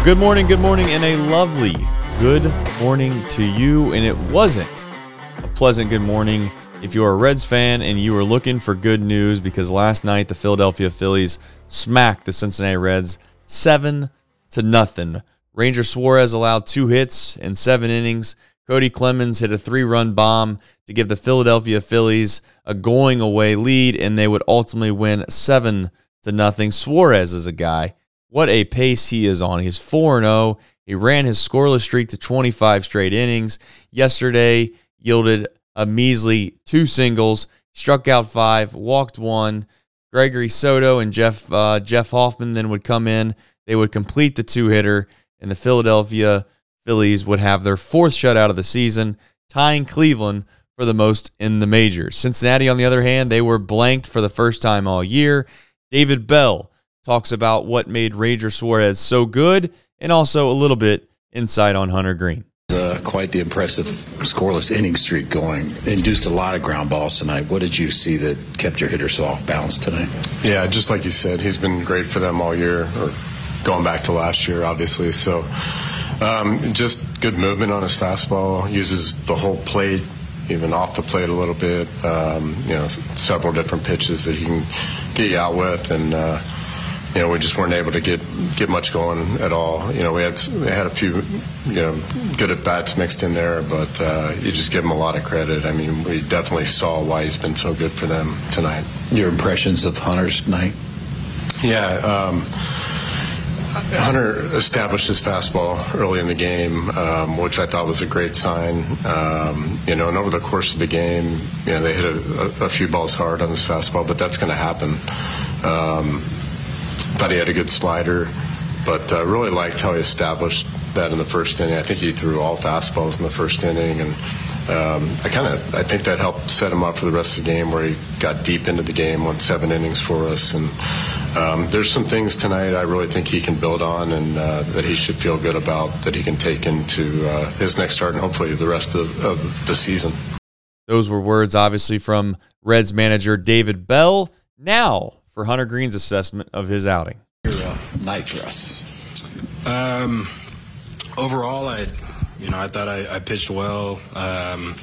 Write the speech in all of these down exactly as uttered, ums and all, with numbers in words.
Good morning, good morning, and a lovely good morning to you. And it wasn't a pleasant good morning if you're a Reds fan and you were looking for good news, because last night the Philadelphia Phillies smacked the Cincinnati Reds seven to nothing. Ranger Suarez allowed two hits in seven innings. Cody Clemens hit a three-run bomb to give the Philadelphia Phillies a going-away lead, and they would ultimately win seven to nothing. Suarez is a guy. What a pace he is on. He's four and oh. He ran his scoreless streak to twenty-five straight innings. Yesterday yielded a measly two singles, struck out five, walked one. Gregory Soto and Jeff uh, Jeff Hoffman then would come in. They would complete the two-hitter, and the Philadelphia Phillies would have their fourth shutout of the season, tying Cleveland for the most in the majors. Cincinnati, on the other hand, they were blanked for the first time all year. David Bell talks about what made Ranger Suarez so good, and also a little bit insight on Hunter Greene. Uh, quite the impressive scoreless inning streak going. Induced a lot of ground balls tonight. What did you see that kept your hitter so off balance tonight? Yeah, just like you said, he's been great for them all year, or going back to last year, obviously. So um, just good movement on his fastball. Uses the whole plate, even off the plate a little bit. Um, you know, several different pitches that he can get you out with, and uh, you know, we just weren't able to get, get much going at all. You know, we had we had a few, you know, good at bats mixed in there, but uh, you just give him a lot of credit. I mean, we definitely saw why he's been so good for them tonight. Your impressions of Hunter's night? Yeah, um, Hunter established his fastball early in the game, um, which I thought was a great sign. Um, you know, and over the course of the game, you know, they hit a, a, a few balls hard on his fastball, but that's going to happen. Um, Thought he had a good slider, but uh, really liked how he established that in the first inning. I think he threw all fastballs in the first inning, and um, I kind of I think that helped set him up for the rest of the game, where he got deep into the game, won seven innings for us. And um, there's some things tonight I really think he can build on, and uh, that he should feel good about, that he can take into uh, his next start and hopefully the rest of, of the season. Those were words, obviously, from Reds manager David Bell. Now for Hunter Greene's assessment of his outing. Your uh, night for us. Um, overall, I, you know, I thought I, I pitched well. Um,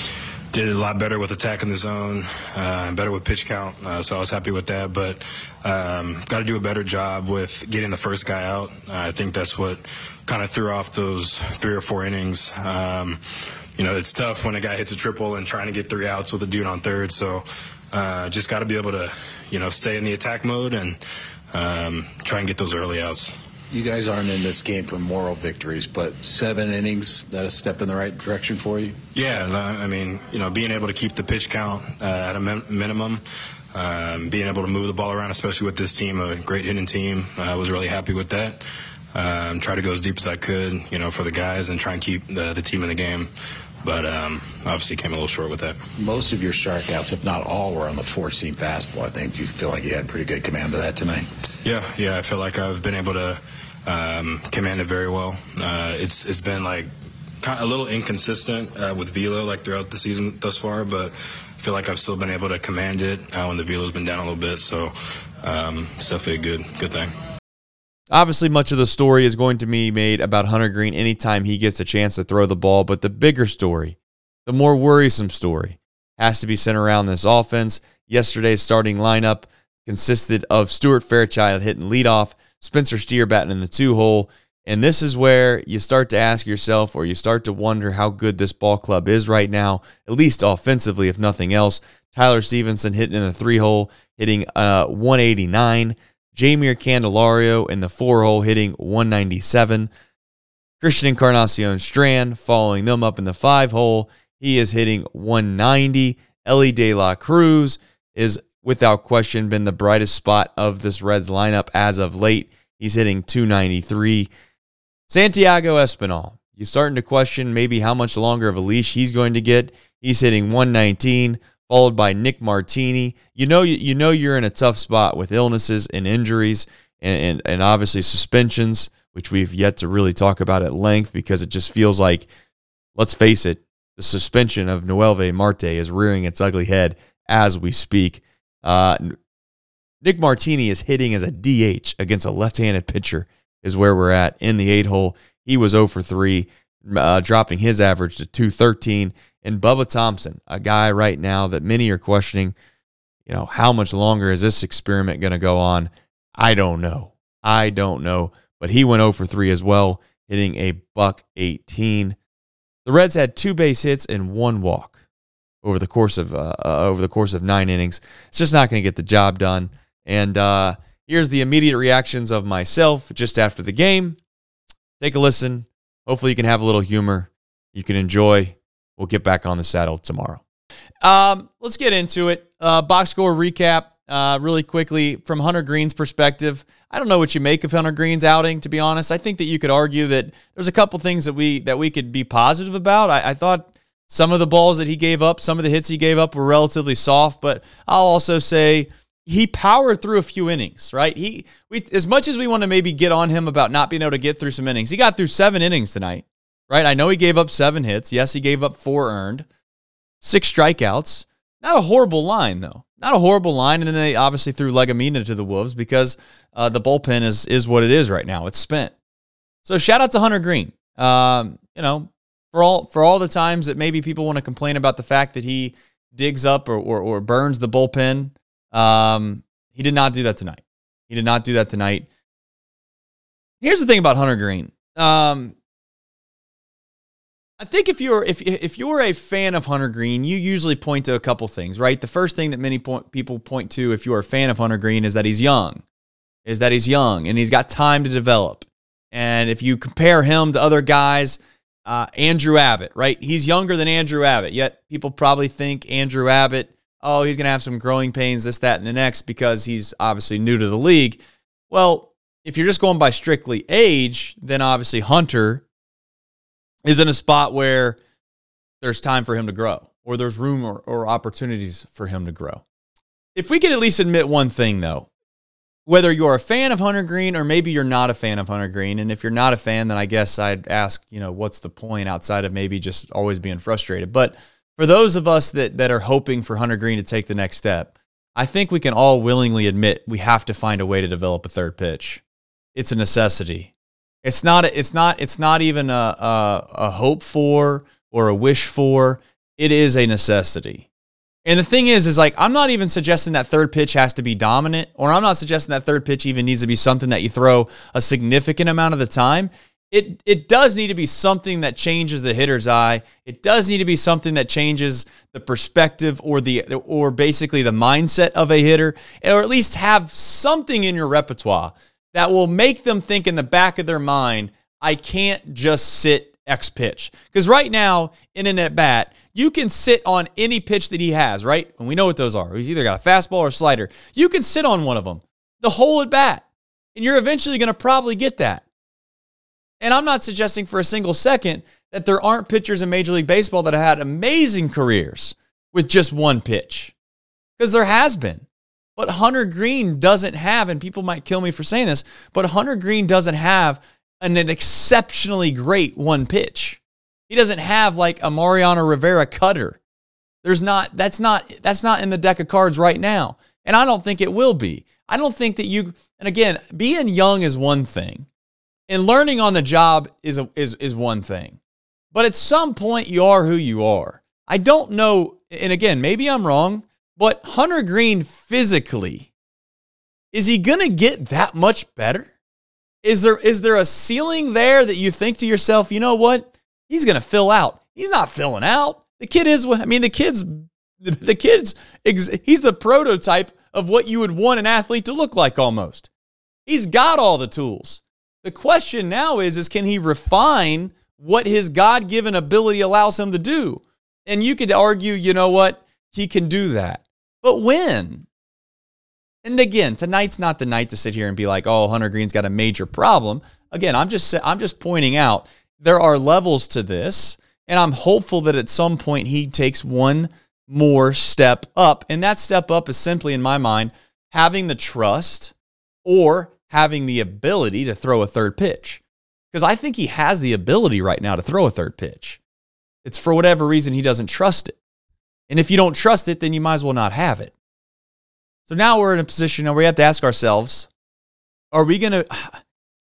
did a lot better with attack in the zone, uh, better with pitch count. Uh, so I was happy with that. But um, got to do a better job with getting the first guy out. Uh, I think that's what kind of threw off those three or four innings. Um, you know, it's tough when a guy hits a triple and trying to get three outs with a dude on third. So uh, just got to be able to, you know, stay in the attack mode and um, try and get those early outs. You guys aren't in this game for moral victories, but seven innings, that a step in the right direction for you? Yeah, I mean, you know, being able to keep the pitch count uh, at a min- minimum, um, being able to move the ball around, especially with this team, a great hitting team, I uh, was really happy with that. Um, try to go as deep as I could, you know, for the guys and try and keep the, the team in the game. But um, obviously came a little short with that. Most of your strikeouts, if not all, were on the four-seam fastball. I think you feel like you had pretty good command of that tonight. Yeah, yeah, I feel like I've been able to um, command it very well. Uh, it's it's been like kind of a little inconsistent uh, with velo like throughout the season thus far, but I feel like I've still been able to command it uh, when the velo's been down a little bit. So um, it's definitely a good good thing. Obviously, much of the story is going to be made about Hunter Greene anytime he gets a chance to throw the ball, but the bigger story, the more worrisome story, has to be centered around this offense. Yesterday's starting lineup consisted of Stuart Fairchild hitting leadoff, Spencer Steer batting in the two-hole, and this is where you start to ask yourself, or you start to wonder how good this ball club is right now, at least offensively, if nothing else. Tyler Stevenson hitting in the three-hole, hitting uh, one eighty-nine. Jeimer Candelario in the four-hole hitting one ninety-seven. Christian Encarnacion Strand following them up in the five-hole. He is hitting one ninety. Elly De La Cruz is, without question, been the brightest spot of this Reds lineup as of late. He's hitting two ninety-three. Santiago Espinal, you're starting to question maybe how much longer of a leash he's going to get. He's hitting one nineteen. Followed by Nick Martini. You know you know you're in a tough spot with illnesses and injuries and, and, and obviously suspensions, which we've yet to really talk about at length because it just feels like, let's face it, the suspension of Noelvi Marte is rearing its ugly head as we speak. Uh, Nick Martini is hitting as a D H against a left-handed pitcher is where we're at in the eight hole. He was zero for three, uh, dropping his average to two thirteen. And Bubba Thompson, a guy right now that many are questioning, you know, how much longer is this experiment going to go on? I don't know. I don't know. But he went zero for three as well, hitting a buck eighteen. The Reds had two base hits and one walk over the course of uh, uh, over the course of nine innings. It's just not going to get the job done. And uh, here's the immediate reactions of myself just after the game. Take a listen. Hopefully you can have a little humor. You can enjoy. We'll get back on the saddle tomorrow. Um, let's get into it. Uh, box score recap uh, really quickly from Hunter Greene's perspective. I don't know what you make of Hunter Greene's outing, to be honest. I think that you could argue that there's a couple things that we that we could be positive about. I, I thought some of the balls that he gave up, some of the hits he gave up were relatively soft, but I'll also say he powered through a few innings, right? He we as much as we want to maybe get on him about not being able to get through some innings, he got through seven innings tonight. Right, I know he gave up seven hits. Yes, he gave up four earned, six strikeouts. Not a horrible line, though. Not a horrible line. And then they obviously threw Legumina to the Wolves because uh, the bullpen is is what it is right now. It's spent. So shout out to Hunter Greene. Um, you know, for all for all the times that maybe people want to complain about the fact that he digs up or or, or burns the bullpen, um, he did not do that tonight. He did not do that tonight. Here's the thing about Hunter Greene. Um, I think if you're if if you're a fan of Hunter Greene, you usually point to a couple things, right? The first thing that many point, people point to if you're a fan of Hunter Greene is that he's young, is that he's young and he's got time to develop. And if you compare him to other guys, uh, Andrew Abbott, right? He's younger than Andrew Abbott, yet people probably think Andrew Abbott, oh, he's going to have some growing pains, this, that, and the next because he's obviously new to the league. Well, if you're just going by strictly age, then obviously Hunter is in a spot where there's time for him to grow or there's room or, or opportunities for him to grow. If we could at least admit one thing, though, whether you're a fan of Hunter Greene or maybe you're not a fan of Hunter Greene, and if you're not a fan, then I guess I'd ask, you know, what's the point outside of maybe just always being frustrated? But for those of us that, that are hoping for Hunter Greene to take the next step, I think we can all willingly admit we have to find a way to develop a third pitch. It's a necessity. It's not. It's not. It's not even a, a a hope for or a wish for. It is a necessity. And the thing is, is like I'm not even suggesting that third pitch has to be dominant, or I'm not suggesting that third pitch even needs to be something that you throw a significant amount of the time. It it does need to be something that changes the hitter's eye. It does need to be something that changes the perspective or the or basically the mindset of a hitter, or at least have something in your repertoire that will make them think in the back of their mind, I can't just sit X pitch. Because right now, in an at-bat, you can sit on any pitch that he has, right? And we know what those are. He's either got a fastball or a slider. You can sit on one of them the whole at-bat, and you're eventually going to probably get that. And I'm not suggesting for a single second that there aren't pitchers in Major League Baseball that have had amazing careers with just one pitch. Because there has been. But Hunter Greene doesn't have, and people might kill me for saying this, but Hunter Greene doesn't have an, an exceptionally great one pitch. He doesn't have like a Mariano Rivera cutter. There's not, that's not, that's not in the deck of cards right now. And I don't think it will be. I don't think that you, and again, being young is one thing. And learning on the job is, a, is, is one thing. But at some point, you are who you are. I don't know, and again, maybe I'm wrong, but Hunter Greene physically, is he going to get that much better? Is there is there a ceiling there that you think to yourself, you know what? He's going to fill out. He's not filling out. The kid is, I mean, the kid's, the kid's, he's the prototype of what you would want an athlete to look like almost. He's got all the tools. The question now is, is can he refine what his God-given ability allows him to do? And you could argue, you know what? He can do that. But when? And again, tonight's not the night to sit here and be like, oh, Hunter Greene's got a major problem. Again, I'm just I'm just pointing out there are levels to this, and I'm hopeful that at some point he takes one more step up. And that step up is simply, in my mind, having the trust or having the ability to throw a third pitch. Because I think he has the ability right now to throw a third pitch. It's for whatever reason he doesn't trust it. And if you don't trust it, then you might as well not have it. So now we're in a position where we have to ask ourselves, are we going to,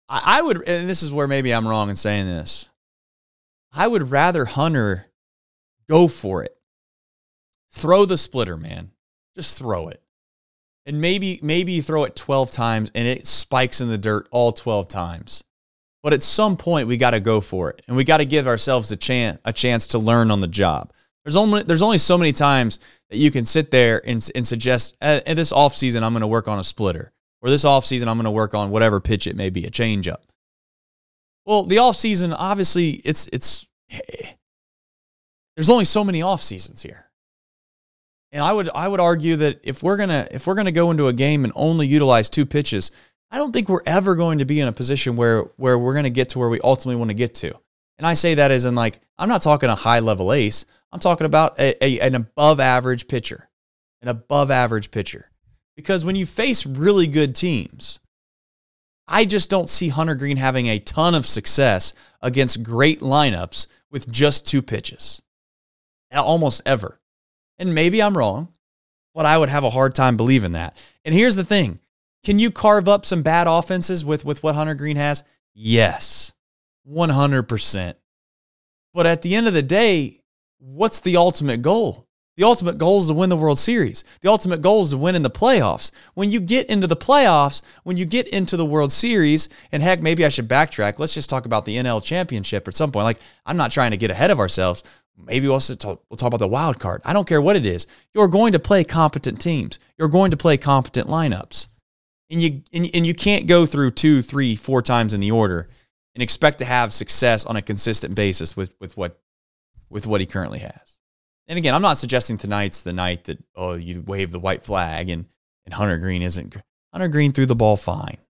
I, I would, and this is where maybe I'm wrong in saying this. I would rather Hunter go for it. Throw the splitter, man. Just throw it. And maybe maybe you throw it twelve times and it spikes in the dirt all twelve times. But at some point, we got to go for it. And we got to give ourselves a chance a chance to learn on the job. There's only there's only so many times that you can sit there and, and suggest, uh, in this offseason, I'm going to work on a splitter. Or this offseason, I'm going to work on whatever pitch it may be, a changeup. Well, the offseason, obviously, it's it's hey, there's only so many off seasons here. And I would I would argue that if we're gonna if we're gonna go into a game and only utilize two pitches, I don't think we're ever going to be in a position where where we're gonna get to where we ultimately want to get to. And I say that as in, like, I'm not talking a high level ace. I'm talking about a, a, an above average pitcher, an above average pitcher. Because when you face really good teams, I just don't see Hunter Greene having a ton of success against great lineups with just two pitches, almost ever. And maybe I'm wrong, but I would have a hard time believing that. And here's the thing. Can you carve up some bad offenses with, with what Hunter Greene has? Yes, one hundred percent. But at the end of the day, what's the ultimate goal? The ultimate goal is to win the World Series. The ultimate goal is to win in the playoffs. When you get into the playoffs, when you get into the World Series, and heck, maybe I should backtrack. Let's just talk about the N L Championship at some point. Like, I'm not trying to get ahead of ourselves. Maybe we'll also talk, we'll talk about the wild card. I don't care what it is. You're going to play competent teams. You're going to play competent lineups. And you and, and you can't go through two, three, four times in the order and expect to have success on a consistent basis with, with what with what he currently has. And again, I'm not suggesting tonight's the night that, oh, you wave the white flag and, and Hunter Greene isn't. Hunter Greene threw the ball fine.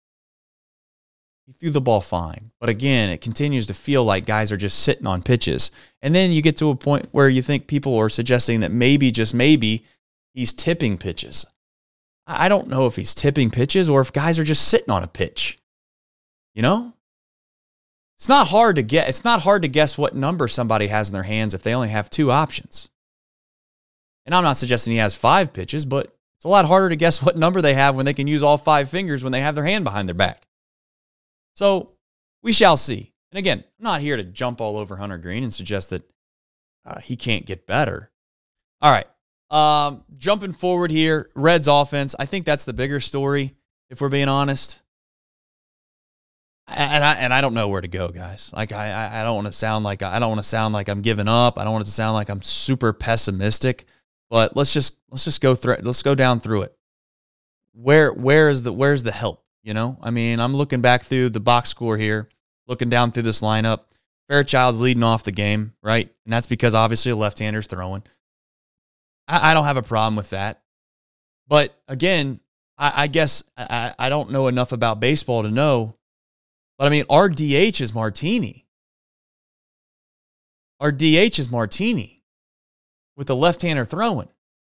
He threw the ball fine. But again, it continues to feel like guys are just sitting on pitches. And then you get to a point where you think people are suggesting that maybe, just maybe, he's tipping pitches. I don't know if he's tipping pitches or if guys are just sitting on a pitch. You know? It's not hard to get. It's not hard to guess what number somebody has in their hands if they only have two options. And I'm not suggesting he has five pitches, but it's a lot harder to guess what number they have when they can use all five fingers when they have their hand behind their back. So we shall see. And again, I'm not here to jump all over Hunter Greene and suggest that uh, he can't get better. All right. Um, jumping forward here, Reds offense. I think that's the bigger story, if we're being honest. And I and I don't know where to go, guys. Like I I don't want to sound like I don't want to sound like I'm giving up. I don't want it to sound like I'm super pessimistic. But let's just let's just go through. Let's go down through it. Where where is the where's the help? You know, I mean, I'm looking back through the box score here, looking down through this lineup. Fairchild's leading off the game, right? And that's because obviously a left-hander's throwing. I, I don't have a problem with that. But again, I, I guess I, I don't know enough about baseball to know. But I mean, our D H is Martini. Our D H is Martini with the left-hander throwing.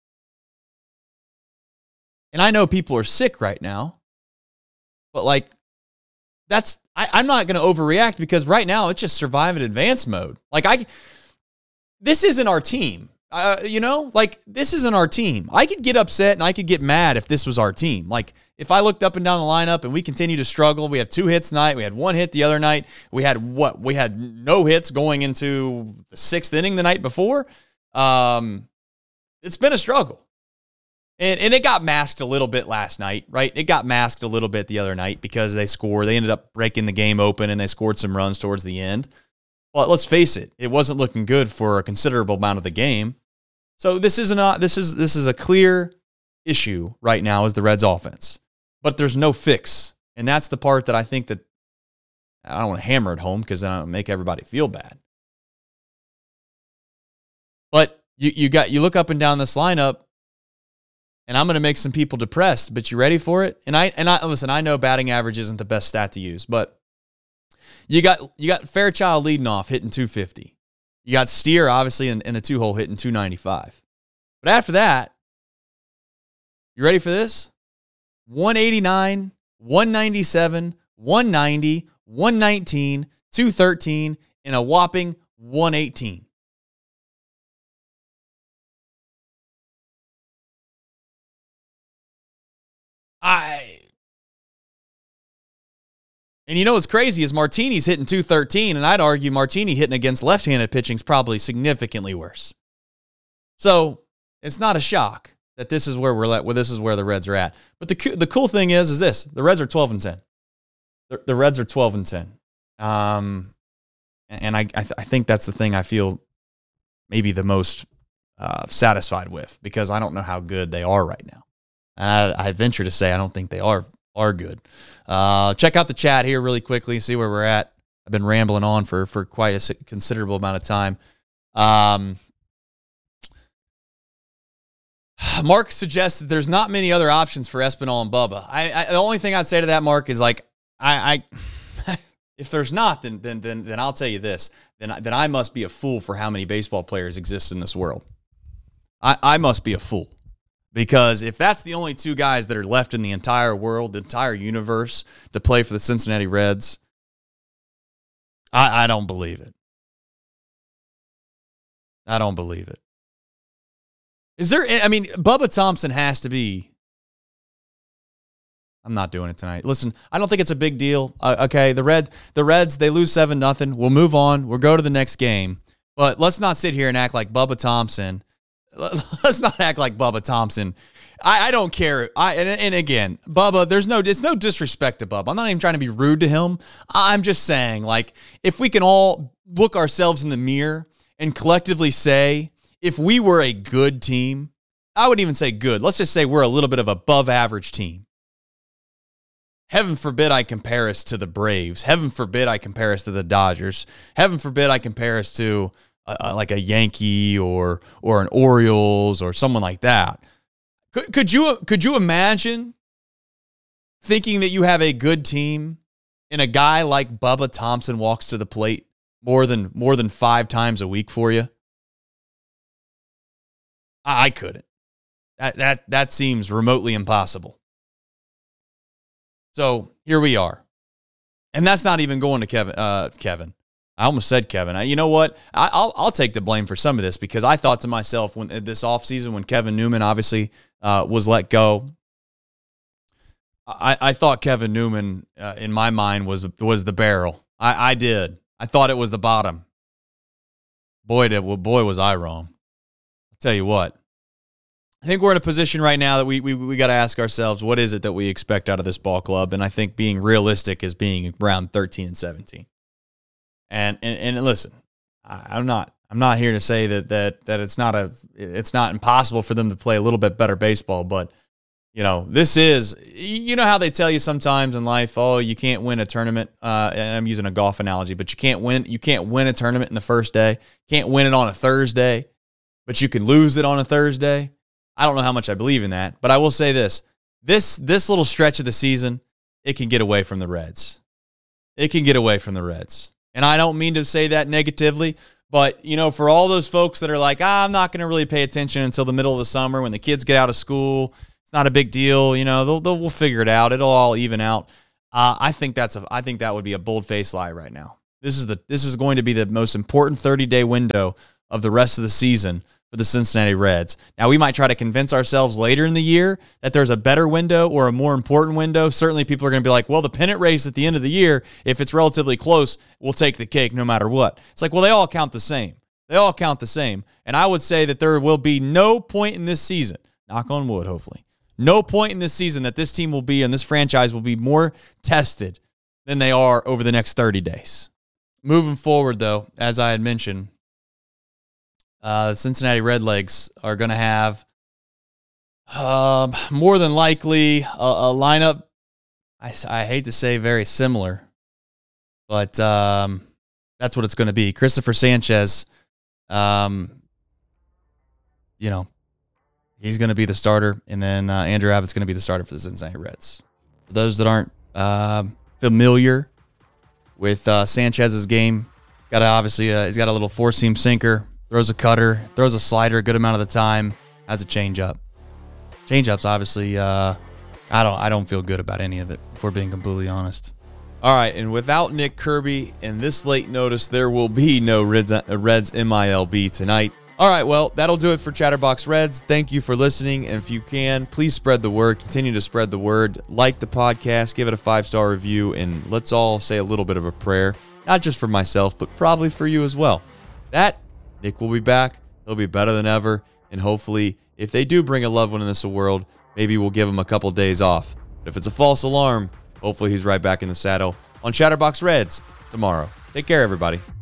And I know people are sick right now. But like, that's, I, I'm not going to overreact because right now it's just survive in advance mode. Like I, this isn't our team. Uh, you know, like this isn't our team. I could get upset and I could get mad if this was our team. Like if I looked up and down the lineup and we continue to struggle, we have two hits tonight. We had one hit the other night. We had what? We had no hits going into the sixth inning the night before. Um, it's been a struggle. And and it got masked a little bit last night, right? It got masked a little bit the other night because they scored. They ended up breaking the game open and they scored some runs towards the end. But let's face it, it wasn't looking good for a considerable amount of the game. So this is not this is this is a clear issue right now is the Reds offense. But there's no fix. And that's the part that I think that I don't want to hammer it home because then I'll make everybody feel bad. But you you got you look up and down this lineup. And I'm going to make some people depressed, but you ready for it? And I and I listen, I know batting average isn't the best stat to use, but you got you got Fairchild leading off hitting two fifty. You got Steer obviously in, in the two hole hitting two ninety-five. But after that, you ready for this? one eighty-nine, one ninety-seven, one ninety, one nineteen, two thirteen, and a whopping one eighteen. I And you know what's crazy is Martini's hitting two thirteen, and I'd argue Martini hitting against left-handed pitching is probably significantly worse. So it's not a shock that this is where we're at. Well, this is where the Reds are at. But the the cool thing is, is this: the Reds are twelve and ten. The, the Reds are twelve and ten. Um, and I I, th- I think that's the thing I feel maybe the most uh, satisfied with, because I don't know how good they are right now. And I, I venture to say I don't think they are are good. Uh, check out the chat here really quickly, see where we're at. I've been rambling on for for quite a considerable amount of time. Um, Mark suggests that there's not many other options for Espinal and Bubba. I, I the only thing I'd say to that, Mark, is like I, I if there's not, then then then then I'll tell you this. Then then I must be a fool for how many baseball players exist in this world. I, I must be a fool. Because if that's the only two guys that are left in the entire world, the entire universe, to play for the Cincinnati Reds, I, I don't believe it. I don't believe it. Is there, I mean, Bubba Thompson has to be. I'm not doing it tonight. Listen, I don't think it's a big deal. Uh, okay, the Red, the Reds, they lose seven nothing. We'll move on. We'll go to the next game. But let's not sit here and act like Bubba Thompson. Let's not act like Bubba Thompson. I, I don't care. I and, and again, Bubba, there's no it's no disrespect to Bubba. I'm not even trying to be rude to him. I'm just saying, like, if we can all look ourselves in the mirror and collectively say, if we were a good team, I wouldn't even say good. Let's just say we're a little bit of above average team. Heaven forbid I compare us to the Braves. Heaven forbid I compare us to the Dodgers. Heaven forbid I compare us to Uh, like a Yankee or or an Orioles or someone like that. Could could you could you imagine thinking that you have a good team and a guy like Bubba Thompson walks to the plate more than more than five times a week for you? I, I couldn't. That that that seems remotely impossible. So here we are, and that's not even going to Kevin. Uh, Kevin. I almost said Kevin. I, you know what? I, I'll I'll take the blame for some of this, because I thought to myself when this offseason, when Kevin Newman obviously uh, was let go, I, I thought Kevin Newman uh, in my mind was was the barrel. I, I did. I thought it was the bottom. Boy, did well, boy was I wrong. I'll tell you what. I think we're in a position right now that we we we got to ask ourselves, what is it that we expect out of this ball club? And I think being realistic is being around thirteen and seventeen. And, and and listen, I, I'm not I'm not here to say that that that it's not a it's not impossible for them to play a little bit better baseball, but you know, this is, you know how they tell you sometimes in life, oh, you can't win a tournament. Uh, and I'm using a golf analogy, but you can't win you can't win a tournament in the first day. Can't win it on a Thursday, but you can lose it on a Thursday. I don't know how much I believe in that, but I will say this: this this little stretch of the season, it can get away from the Reds. It can get away from the Reds. And I don't mean to say that negatively, but, you know, for all those folks that are like, ah, I'm not going to really pay attention until the middle of the summer when the kids get out of school, it's not a big deal. You know, they'll, they'll we'll figure it out. It'll all even out. Uh, I think that's a, I think that would be a bold-faced lie right now. This is the, this is going to be the most important thirty-day window of the rest of the season for the Cincinnati Reds. Now, we might try to convince ourselves later in the year that there's a better window or a more important window. Certainly, people are going to be like, well, the pennant race at the end of the year, if it's relatively close, we'll take the cake no matter what. It's like, well, they all count the same. They all count the same. And I would say that there will be no point in this season, knock on wood, hopefully, no point in this season that this team will be and this franchise will be more tested than they are over the next thirty days. Moving forward, though, as I had mentioned, Uh, the Cincinnati Redlegs are going to have uh, more than likely a, a lineup, I, I hate to say very similar, but um, that's what it's going to be. Christopher Sanchez, um, you know, he's going to be the starter, and then uh, Andrew Abbott's going to be the starter for the Cincinnati Reds. For those that aren't uh, familiar with uh, Sanchez's game, got a, obviously uh, he's got a little four-seam sinker. Throws a cutter, throws a slider a good amount of the time, has a changeup. Changeup's obviously, uh, I don't I don't feel good about any of it, if we're being completely honest. All right, and without Nick Kirby and this late notice, there will be no Reds, Reds M I L B tonight. All right, well, that'll do it for Chatterbox Reds. Thank you for listening. And if you can, please spread the word. Continue to spread the word. Like the podcast, give it a five-star review, and let's all say a little bit of a prayer, not just for myself, but probably for you as well. That, Nick will be back. He'll be better than ever. And hopefully, if they do bring a loved one in this world, maybe we'll give him a couple days off. But if it's a false alarm, hopefully he's right back in the saddle on Chatterbox Reds tomorrow. Take care, everybody.